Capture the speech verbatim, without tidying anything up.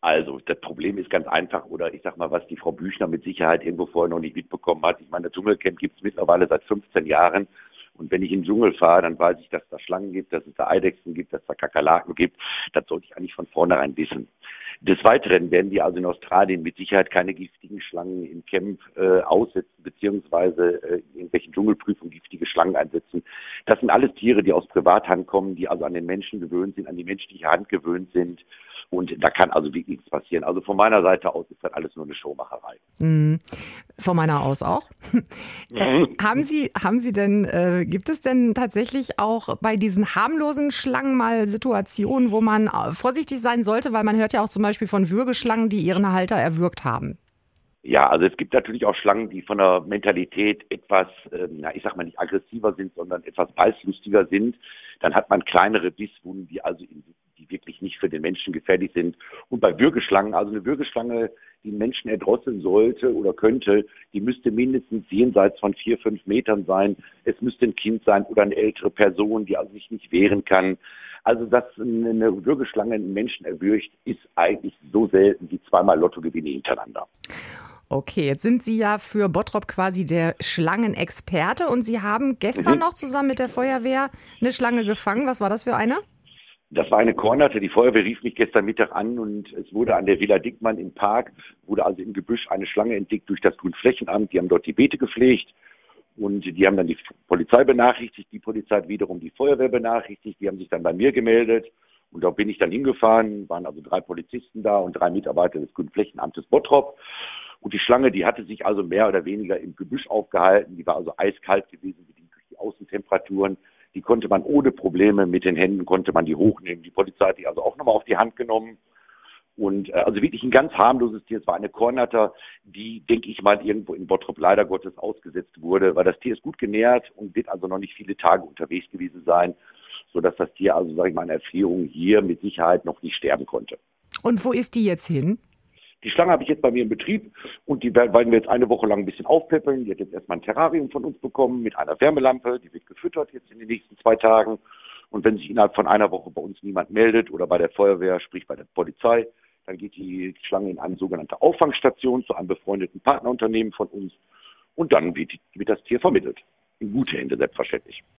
Also, das Problem ist ganz einfach, oder ich sag mal, was die Frau Büchner mit Sicherheit irgendwo vorher noch nicht mitbekommen hat. Ich meine, das Dschungelcamp gibt es mittlerweile seit fünfzehn Jahren. Und wenn ich in den Dschungel fahre, dann weiß ich, dass es da Schlangen gibt, dass es da Eidechsen gibt, dass es da Kakerlaken gibt. Das sollte ich eigentlich von vornherein wissen. Des Weiteren werden die also in Australien mit Sicherheit keine giftigen Schlangen im Camp äh, aussetzen, beziehungsweise äh, in irgendwelchen Dschungelprüfungen giftige Schlangen einsetzen. Das sind alles Tiere, die aus Privathand kommen, die also an den Menschen gewöhnt sind, an die menschliche Hand gewöhnt sind. Und da kann also wirklich nichts passieren. Also von meiner Seite aus ist das alles nur eine Showmacherei. Mhm. Von meiner aus auch. äh, haben Sie, haben Sie denn, äh, gibt es denn tatsächlich auch bei diesen harmlosen Schlangen mal Situationen, wo man vorsichtig sein sollte? Weil man hört ja auch zum Beispiel von Würgeschlangen, die ihren Halter erwürgt haben. Ja, also es gibt natürlich auch Schlangen, die von der Mentalität etwas, äh, na, ich sag mal nicht aggressiver sind, sondern etwas beißlustiger sind. Dann hat man kleinere Bisswunden, die also in, die wirklich nicht für den Menschen gefährlich sind. Und bei Würgeschlangen, also eine Würgeschlange, die einen Menschen erdrosseln sollte oder könnte, die müsste mindestens jenseits von vier, fünf Metern sein. Es müsste ein Kind sein oder eine ältere Person, die also sich nicht wehren kann. Also, dass eine Würgeschlange einen Menschen erwürgt, ist eigentlich so selten wie zweimal Lottogewinne hintereinander. Okay, jetzt sind Sie ja für Bottrop quasi der Schlangenexperte und Sie haben gestern Mhm. noch zusammen mit der Feuerwehr eine Schlange gefangen. Was war das für eine? Das war eine Kornatte. Die Feuerwehr rief mich gestern Mittag an und es wurde an der Villa Dickmann im Park, wurde also im Gebüsch eine Schlange entdeckt durch das Grünflächenamt. Die haben dort die Beete gepflegt und die haben dann die Polizei benachrichtigt. Die Polizei hat wiederum die Feuerwehr benachrichtigt. Die haben sich dann bei mir gemeldet und da bin ich dann hingefahren. Waren also drei Polizisten da und drei Mitarbeiter des Grünflächenamtes Bottrop. Und die Schlange, die hatte sich also mehr oder weniger im Gebüsch aufgehalten. Die war also eiskalt gewesen, bedingt durch die Außentemperaturen. Die konnte man ohne Probleme, mit den Händen konnte man die hochnehmen. Die Polizei hat die also auch nochmal auf die Hand genommen. Und äh, also wirklich ein ganz harmloses Tier. Es war eine Kornatter, die, denke ich mal, irgendwo in Bottrop leider Gottes ausgesetzt wurde, weil das Tier ist gut genährt und wird also noch nicht viele Tage unterwegs gewesen sein, sodass das Tier also, sage ich mal, in Erfrierung hier mit Sicherheit noch nicht sterben konnte. Und wo ist die jetzt hin? Die Schlange habe ich jetzt bei mir im Betrieb und die werden wir jetzt eine Woche lang ein bisschen aufpäppeln. Die hat jetzt erstmal ein Terrarium von uns bekommen mit einer Wärmelampe. Die wird gefüttert jetzt in den nächsten zwei Tagen. Und wenn sich innerhalb von einer Woche bei uns niemand meldet oder bei der Feuerwehr, sprich bei der Polizei, dann geht die Schlange in eine sogenannte Auffangstation zu einem befreundeten Partnerunternehmen von uns. Und dann wird, die, wird das Tier vermittelt. In gute Hände, selbstverständlich.